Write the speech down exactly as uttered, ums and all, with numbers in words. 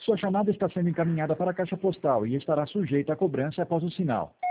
Sua chamada está sendo encaminhada para a caixa postal e estará sujeita a cobrança após o sinal.